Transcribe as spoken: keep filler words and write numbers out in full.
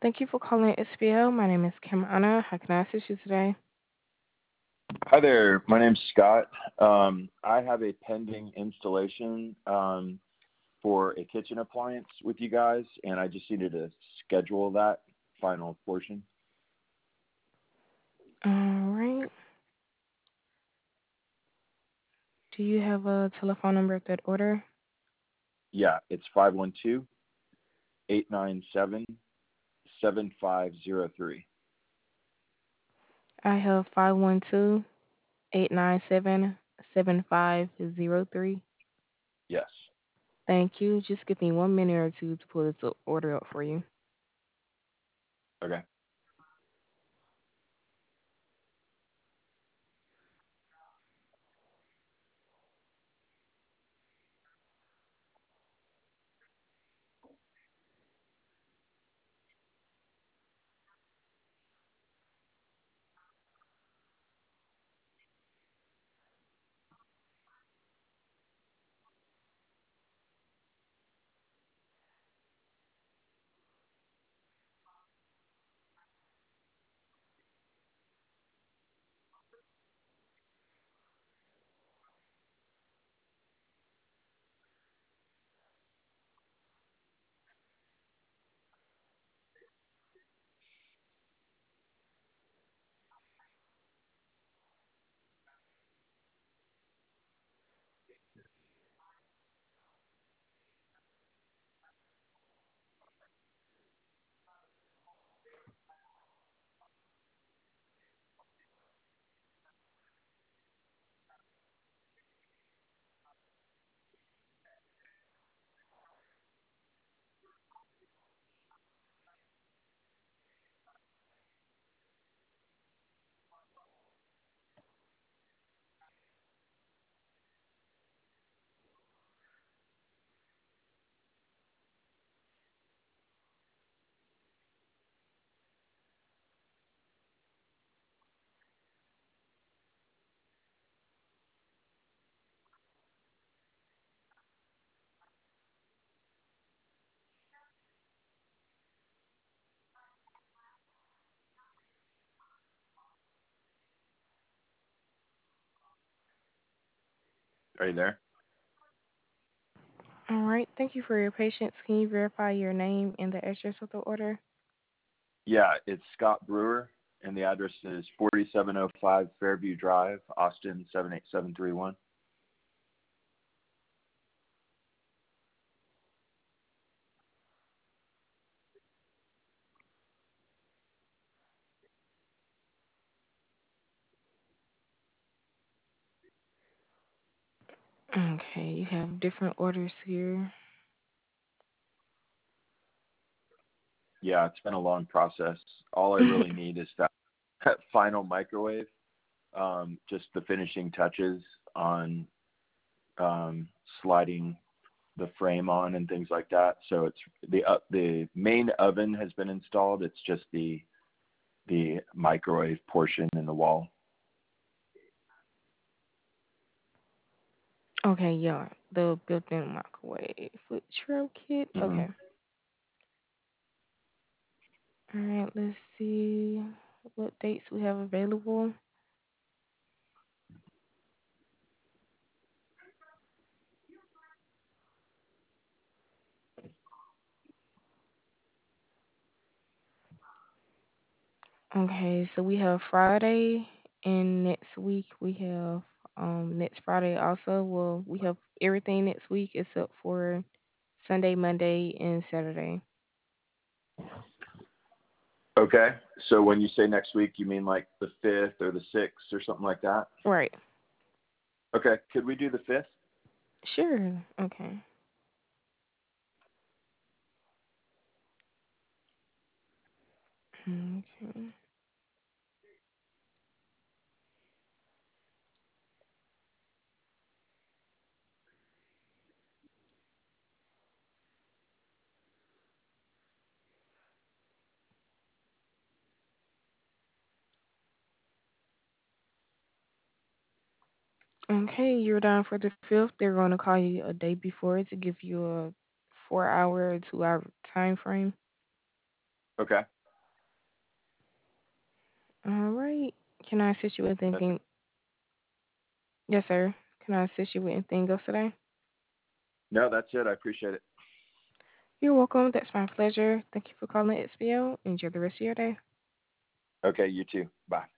Thank you for calling S P L. My name is Kim Anna. How can I assist you today? Hi there. My name's Scott. Um, I have a pending installation um, for a kitchen appliance with you guys, and I just needed to schedule that final portion. All right. Do you have a telephone number of that order? Yeah, it's five one two, eight nine seven, seven five zero three. I have five one two eight nine seven seven five zero three. Yes. Thank you. Just give me one minute or two to pull this o- order up for you. Okay. Are you there? All right. Thank you for your patience. Can you verify your name and the address of the order? Yeah, it's Scott Brewer, and the address is forty-seven oh five Fairview Drive, Austin seven eight seven three one. Okay. You have different orders here. Yeah, it's been a long process. All I really need is that, that final microwave, um, just the finishing touches on um, sliding the frame on and things like that. So it's the uh, the main oven has been installed. It's just the the microwave portion in the wall. Okay. Yeah. The built-in microwave foot trail kit. Hmm. Okay. All right. Let's see what dates we have available. Okay, so we have Friday, and next week we have um next Friday also. Well, we have everything next week except for Sunday, Monday, and Saturday. Okay. So when you say next week, you mean like the fifth or the sixth or something like that? Right. Okay. Could we do the fifth? Sure. Okay. Okay. Okay, you're down for the fifth. They're going to call you a day before to give you a four hour, two hour time frame. Okay. All right. Can I assist you with That's anything? Yes, sir. Can I assist you with anything else today? no, that's it. I appreciate it. You're welcome. That's my pleasure. Thank you for calling X P O. Enjoy the rest of your day. Okay, you too. Bye.